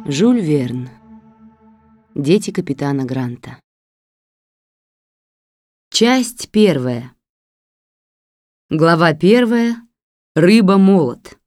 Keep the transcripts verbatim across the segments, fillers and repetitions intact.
Жюль Верн. Дети капитана Гранта. Часть первая. Глава первая. Рыба-молот.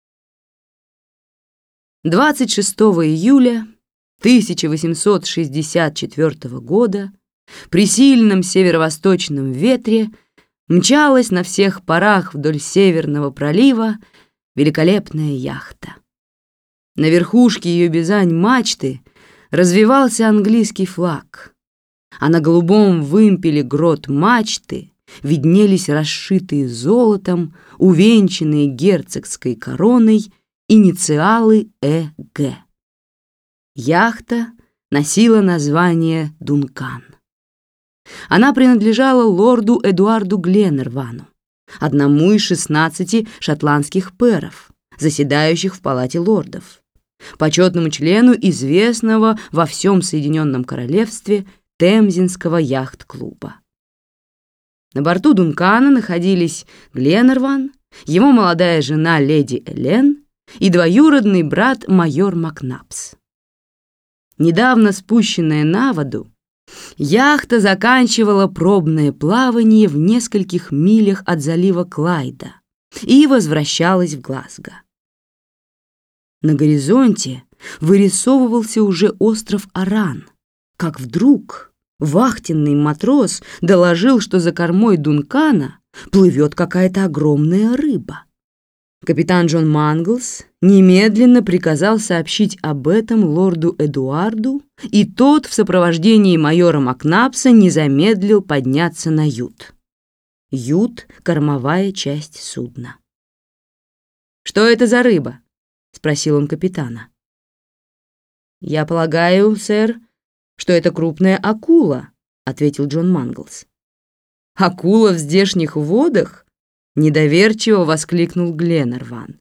двадцать шестого июля тысяча восемьсот шестьдесят четвёртого года при сильном северо-восточном ветре мчалась на всех парах вдоль Северного пролива великолепная яхта. На верхушке ее бизань-мачты развивался английский флаг, а на голубом вымпеле грот мачты виднелись расшитые золотом, увенчанные герцогской короной инициалы Э Г. Яхта носила название «Дункан». Она принадлежала лорду Эдуарду Гленнервану, одному из шестнадцати шотландских пэров, заседающих в Палате лордов, почетному члену известного во всем Соединенном Королевстве Темзинского яхт-клуба. На борту Дункана находились Гленнерван, его молодая жена леди Элен и двоюродный брат майор Макнапс. Недавно спущенная на воду, яхта заканчивала пробное плавание в нескольких милях от залива Клайда и возвращалась в Глазго. На горизонте вырисовывался уже остров Аран, как вдруг вахтенный матрос доложил, что за кормой Дункана плывет какая-то огромная рыба. Капитан Джон Манглс немедленно приказал сообщить об этом лорду Эдуарду, и тот в сопровождении майора Макнапса не замедлил подняться на ют. Ют — кормовая часть судна. «Что это за рыба?» — спросил он капитана. «Я полагаю, сэр, что это крупная акула», — ответил Джон Манглс. «Акула в здешних водах?» — недоверчиво воскликнул Гленнерван.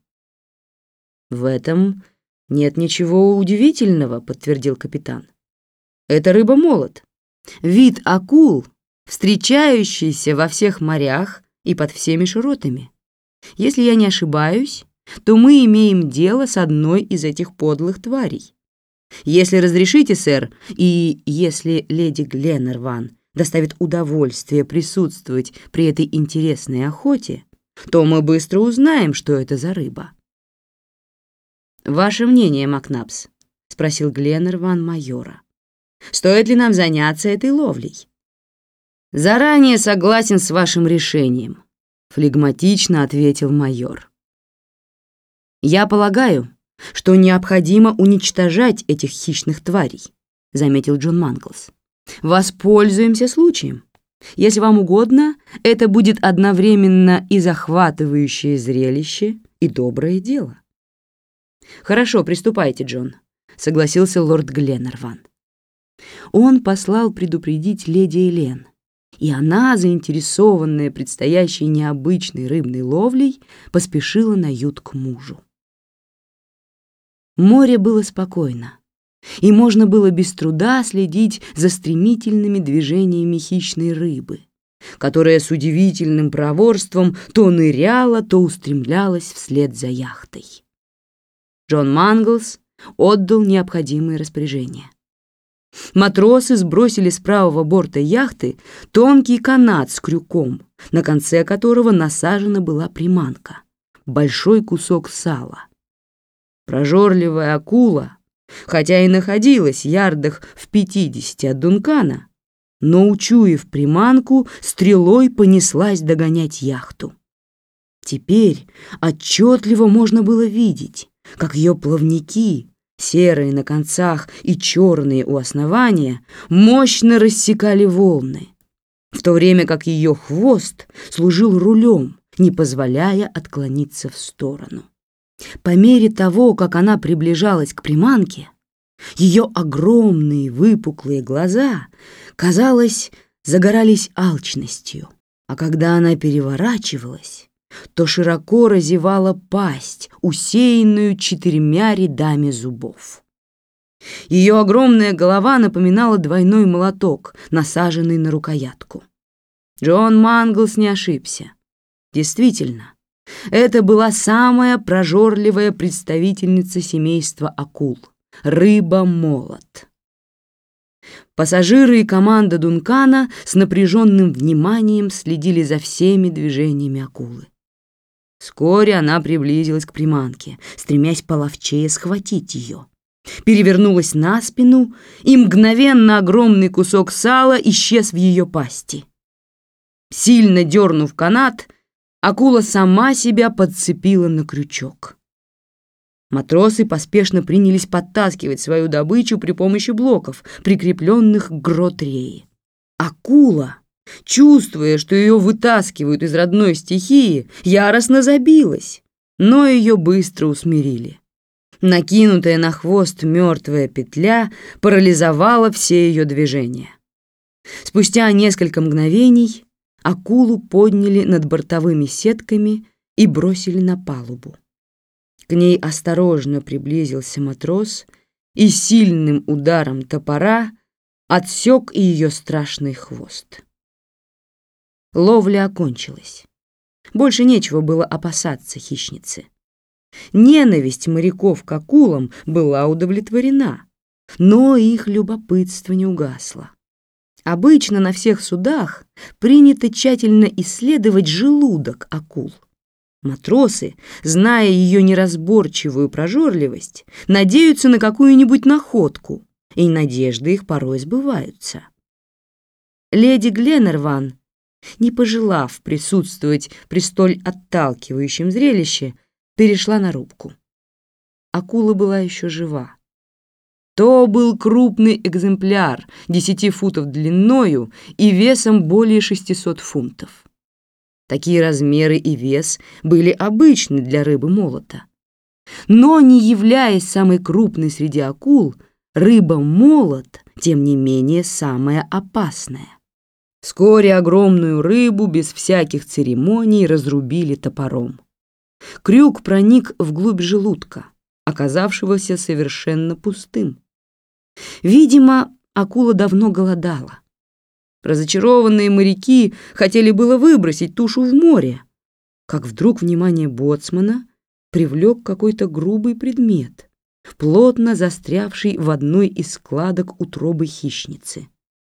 «В этом нет ничего удивительного», — подтвердил капитан. «Это рыба-молот, вид акул, встречающийся во всех морях и под всеми широтами. Если я не ошибаюсь, то мы имеем дело с одной из этих подлых тварей. Если разрешите, сэр, и если леди Гленнерван доставит удовольствие присутствовать при этой интересной охоте, то мы быстро узнаем, что это за рыба». «Ваше мнение, Макнапс?» — спросил Гленнерван майора. «Стоит ли нам заняться этой ловлей?» «Заранее согласен с вашим решением», — флегматично ответил майор. «Я полагаю, что необходимо уничтожать этих хищных тварей», — заметил Джон Манглс. «Воспользуемся случаем. Если вам угодно, это будет одновременно и захватывающее зрелище, и доброе дело». «Хорошо, приступайте, Джон», — согласился лорд Гленнерван. Он послал предупредить леди Элен, и она, заинтересованная предстоящей необычной рыбной ловлей, поспешила на ют к мужу. Море было спокойно, и можно было без труда следить за стремительными движениями хищной рыбы, которая с удивительным проворством то ныряла, то устремлялась вслед за яхтой. Джон Манглс отдал необходимые распоряжения. Матросы сбросили с правого борта яхты тонкий канат с крюком, на конце которого насажена была приманка — большой кусок сала. Прожорливая акула, хотя и находилась ярдах в пятидесяти от Дункана, но, учуяв приманку, стрелой понеслась догонять яхту. Теперь отчетливо можно было видеть, как ее плавники, серые на концах и черные у основания, мощно рассекали волны, в то время как ее хвост служил рулем, не позволяя отклониться в сторону. По мере того, как она приближалась к приманке, ее огромные выпуклые глаза, казалось, загорались алчностью, а когда она переворачивалась, то широко разевала пасть, усеянную четырьмя рядами зубов. Ее огромная голова напоминала двойной молоток, насаженный на рукоятку. Джон Манглс не ошибся. Действительно, это была самая прожорливая представительница семейства акул, рыба-молот. Пассажиры и команда Дункана с напряженным вниманием следили за всеми движениями акулы. Вскоре она приблизилась к приманке, стремясь половчее схватить ее. Перевернулась на спину, и мгновенно огромный кусок сала исчез в ее пасти. Сильно дернув канат, акула сама себя подцепила на крючок. Матросы поспешно принялись подтаскивать свою добычу при помощи блоков, прикрепленных к грот реи. Акула, чувствуя, что ее вытаскивают из родной стихии, яростно забилась, но ее быстро усмирили. Накинутая на хвост мертвая петля парализовала все ее движения. Спустя несколько мгновений акулу подняли над бортовыми сетками и бросили на палубу. К ней осторожно приблизился матрос и сильным ударом топора отсек ее страшный хвост. Ловля окончилась. Больше нечего было опасаться хищницы. Ненависть моряков к акулам была удовлетворена, но их любопытство не угасло. Обычно на всех судах принято тщательно исследовать желудок акул. Матросы, зная ее неразборчивую прожорливость, надеются на какую-нибудь находку, и надежды их порой сбываются. Леди Гленнерван, не пожелав присутствовать при столь отталкивающем зрелище, перешла на рубку. Акула была еще жива. То был крупный экземпляр, десяти футов длиною и весом более шестисот фунтов. Такие размеры и вес были обычны для рыбы-молота. Но, не являясь самой крупной среди акул, рыба-молот, тем не менее, самая опасная. Вскоре огромную рыбу без всяких церемоний разрубили топором. Крюк проник вглубь желудка, оказавшегося совершенно пустым. Видимо, акула давно голодала. Разочарованные моряки хотели было выбросить тушу в море, как вдруг внимание боцмана привлек какой-то грубый предмет, плотно застрявший в одной из складок утробы хищницы.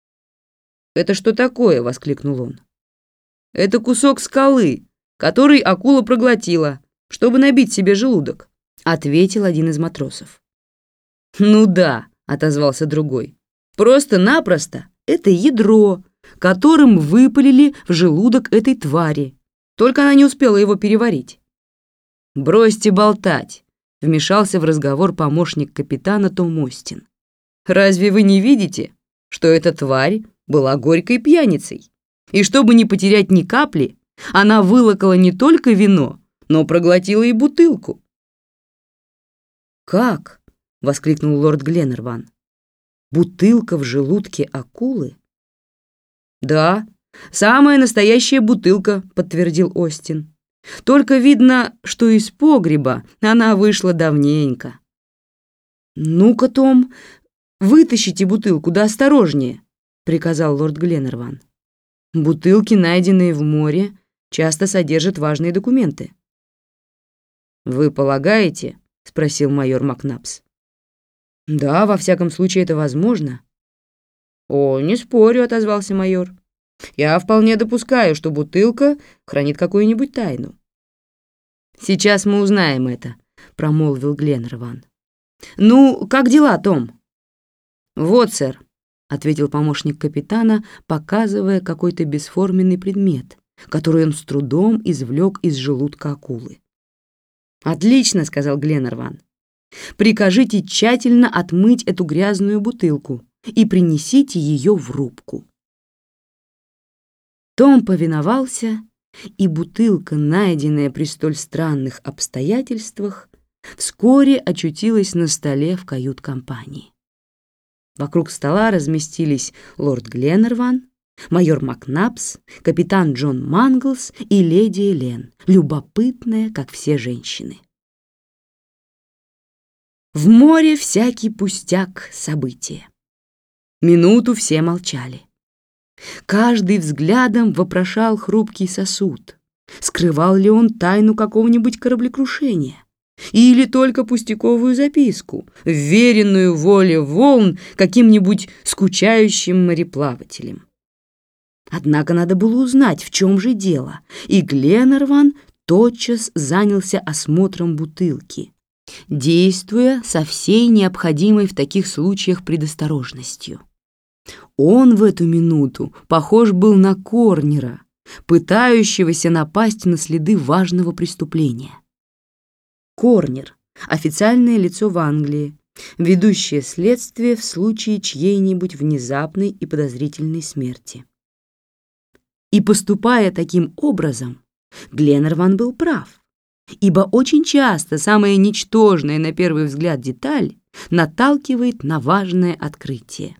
«Это что такое?» — воскликнул он. «Это кусок скалы, который акула проглотила, чтобы набить себе желудок», — ответил один из матросов. «Ну да», — отозвался другой, — «просто-напросто это ядро, которым выпалили в желудок этой твари, только она не успела его переварить». «Бросьте болтать», — вмешался в разговор помощник капитана Том Остин. «Разве вы не видите, что эта тварь была горькой пьяницей, и чтобы не потерять ни капли, она вылокала не только вино, но проглотила и бутылку». «Как?» — воскликнул лорд Гленнерван. «Бутылка в желудке акулы?» «Да, самая настоящая бутылка», — подтвердил Остин. «Только видно, что из погреба она вышла давненько». «Ну-ка, Том, вытащите бутылку, да осторожнее», — приказал лорд Гленнерван. «Бутылки, найденные в море, часто содержат важные документы». «Вы полагаете?» — спросил майор Макнапс. «Да, во всяком случае, это возможно». «О, не спорю», — отозвался майор. «Я вполне допускаю, что бутылка хранит какую-нибудь тайну». «Сейчас мы узнаем это», — промолвил Гленнерван. «Ну, как дела, Том?» «Вот, сэр», — ответил помощник капитана, показывая какой-то бесформенный предмет, который он с трудом извлек из желудка акулы. «Отлично», — сказал Гленнерван. «Прикажите тщательно отмыть эту грязную бутылку и принесите ее в рубку». Том повиновался, и бутылка, найденная при столь странных обстоятельствах, вскоре очутилась на столе в кают-компании. Вокруг стола разместились лорд Гленнерван, майор Макнапс, капитан Джон Манглс и леди Элен, любопытная, как все женщины. В море всякий пустяк события. Минуту все молчали. Каждый взглядом вопрошал хрупкий сосуд, скрывал ли он тайну какого-нибудь кораблекрушения, или только пустяковую записку, вверенную воле волн каким-нибудь скучающим мореплавателем. Однако надо было узнать, в чем же дело, и Гленарван тотчас занялся осмотром бутылки, действуя со всей необходимой в таких случаях предосторожностью. Он в эту минуту похож был на Корнера, пытающегося напасть на следы важного преступления. Корнер — официальное лицо в Англии, ведущее следствие в случае чьей-нибудь внезапной и подозрительной смерти. И поступая таким образом, Гленарван был прав, ибо очень часто самая ничтожная на первый взгляд деталь наталкивает на важное открытие.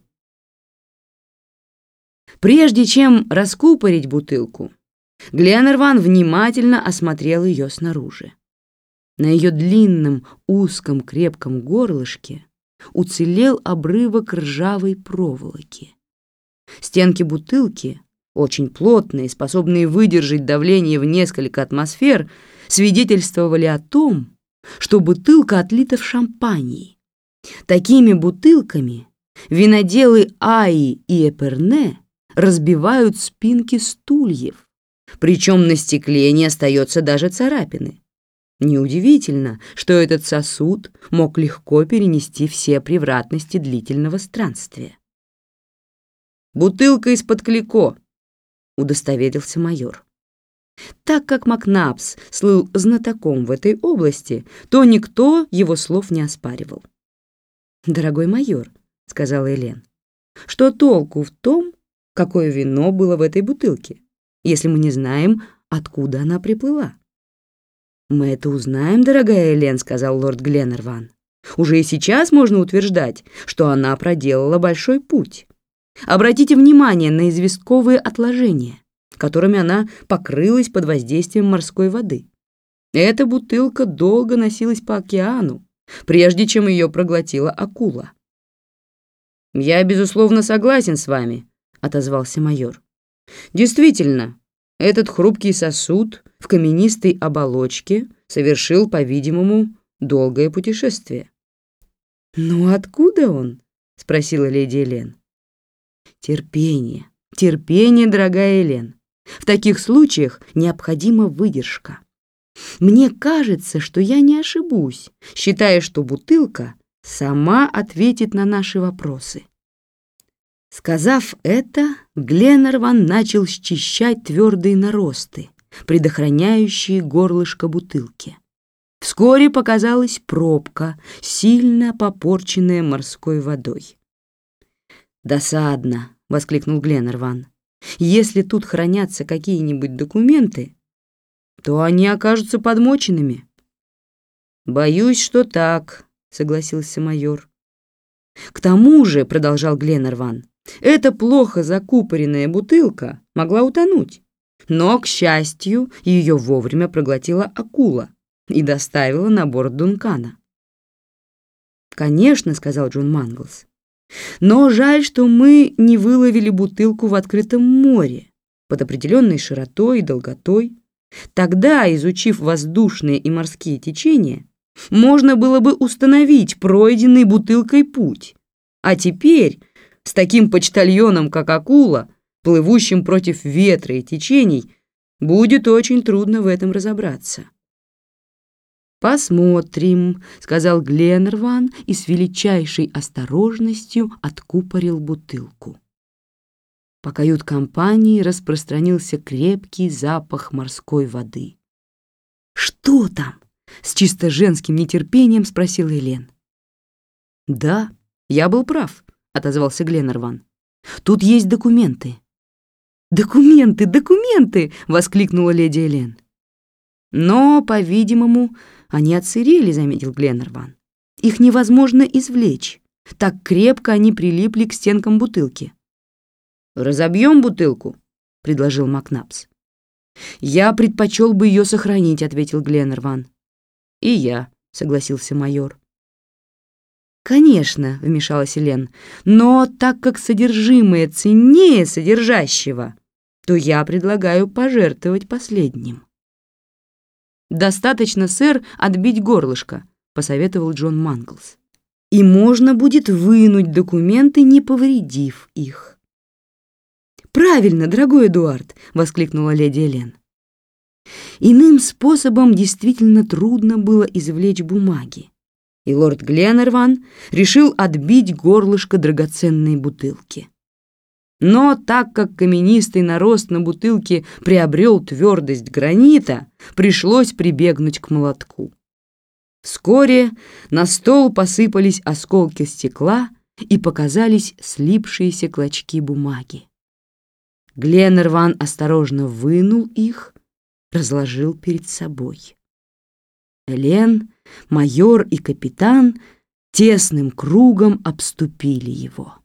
Прежде чем раскупорить бутылку, Гленарван внимательно осмотрел ее снаружи. На ее длинном, узком, крепком горлышке уцелел обрывок ржавой проволоки. Стенки бутылки, очень плотные, способные выдержать давление в несколько атмосфер, свидетельствовали о том, что бутылка отлита в шампании. Такими бутылками виноделы Аи и Эперне разбивают спинки стульев, причем на стекле не остается даже царапины. Неудивительно, что этот сосуд мог легко перенести все превратности длительного странствия. «Бутылка из-под Клико», — удостоверился майор. Так как Макнапс слыл знатоком в этой области, то никто его слов не оспаривал. «Дорогой майор», — сказала Элен, — «что толку в том, какое вино было в этой бутылке, если мы не знаем, откуда она приплыла?» «Мы это узнаем, дорогая Элен», — сказал лорд Гленарван. «Уже и сейчас можно утверждать, что она проделала большой путь. Обратите внимание на известковые отложения, которыми она покрылась под воздействием морской воды. Эта бутылка долго носилась по океану, прежде чем ее проглотила акула». «Я, безусловно, согласен с вами», — отозвался майор. «Действительно, этот хрупкий сосуд в каменистой оболочке совершил, по-видимому, долгое путешествие». «Ну откуда он?» — спросила леди Элен. «Терпение, терпение, дорогая Элен. В таких случаях необходима выдержка. Мне кажется, что я не ошибусь, считая, что бутылка сама ответит на наши вопросы». Сказав это, Гленарван начал счищать твердые наросты, предохраняющие горлышко бутылки. Вскоре показалась пробка, сильно попорченная морской водой. «Досадно», — воскликнул Гленарван. «Если тут хранятся какие-нибудь документы, то они окажутся подмоченными». «Боюсь, что так», — согласился майор. «К тому же», — продолжал Гленарван, — «эта плохо закупоренная бутылка могла утонуть, но, к счастью, ее вовремя проглотила акула и доставила на борт Дункана». «Конечно», — сказал Джон Манглс, — «но жаль, что мы не выловили бутылку в открытом море под определенной широтой и долготой. Тогда, изучив воздушные и морские течения, можно было бы установить пройденный бутылкой путь. А теперь с таким почтальоном, как акула, плывущим против ветра и течений, будет очень трудно в этом разобраться». «Посмотрим», — сказал Гленарван и с величайшей осторожностью откупорил бутылку. По кают-компании распространился крепкий запах морской воды. «Что там?» — с чисто женским нетерпением спросила Элен. «Да, я был прав», — отозвался Гленарван. «Тут есть документы». «Документы, документы!» — воскликнула леди Элен. «Но, по-видимому, они отсырели», — заметил Гленарван. «Их невозможно извлечь. Так крепко они прилипли к стенкам бутылки». «Разобьем бутылку», — предложил Макнапс. «Я предпочел бы ее сохранить», — ответил Гленарван. «И я», — согласился майор. «Конечно», — вмешалась Элен, «но так как содержимое ценнее содержащего, то я предлагаю пожертвовать последним». «Достаточно, сэр, отбить горлышко», — посоветовал Джон Манглс. «И можно будет вынуть документы, не повредив их». «Правильно, дорогой Эдуард!» — воскликнула леди Элен. Иным способом действительно трудно было извлечь бумаги, и лорд Гленнерван решил отбить горлышко драгоценной бутылки. Но так как каменистый нарост на бутылке приобрел твердость гранита, пришлось прибегнуть к молотку. Вскоре на стол посыпались осколки стекла и показались слипшиеся клочки бумаги. Гленнерван осторожно вынул их, разложил перед собой. Элен, майор и капитан тесным кругом обступили его.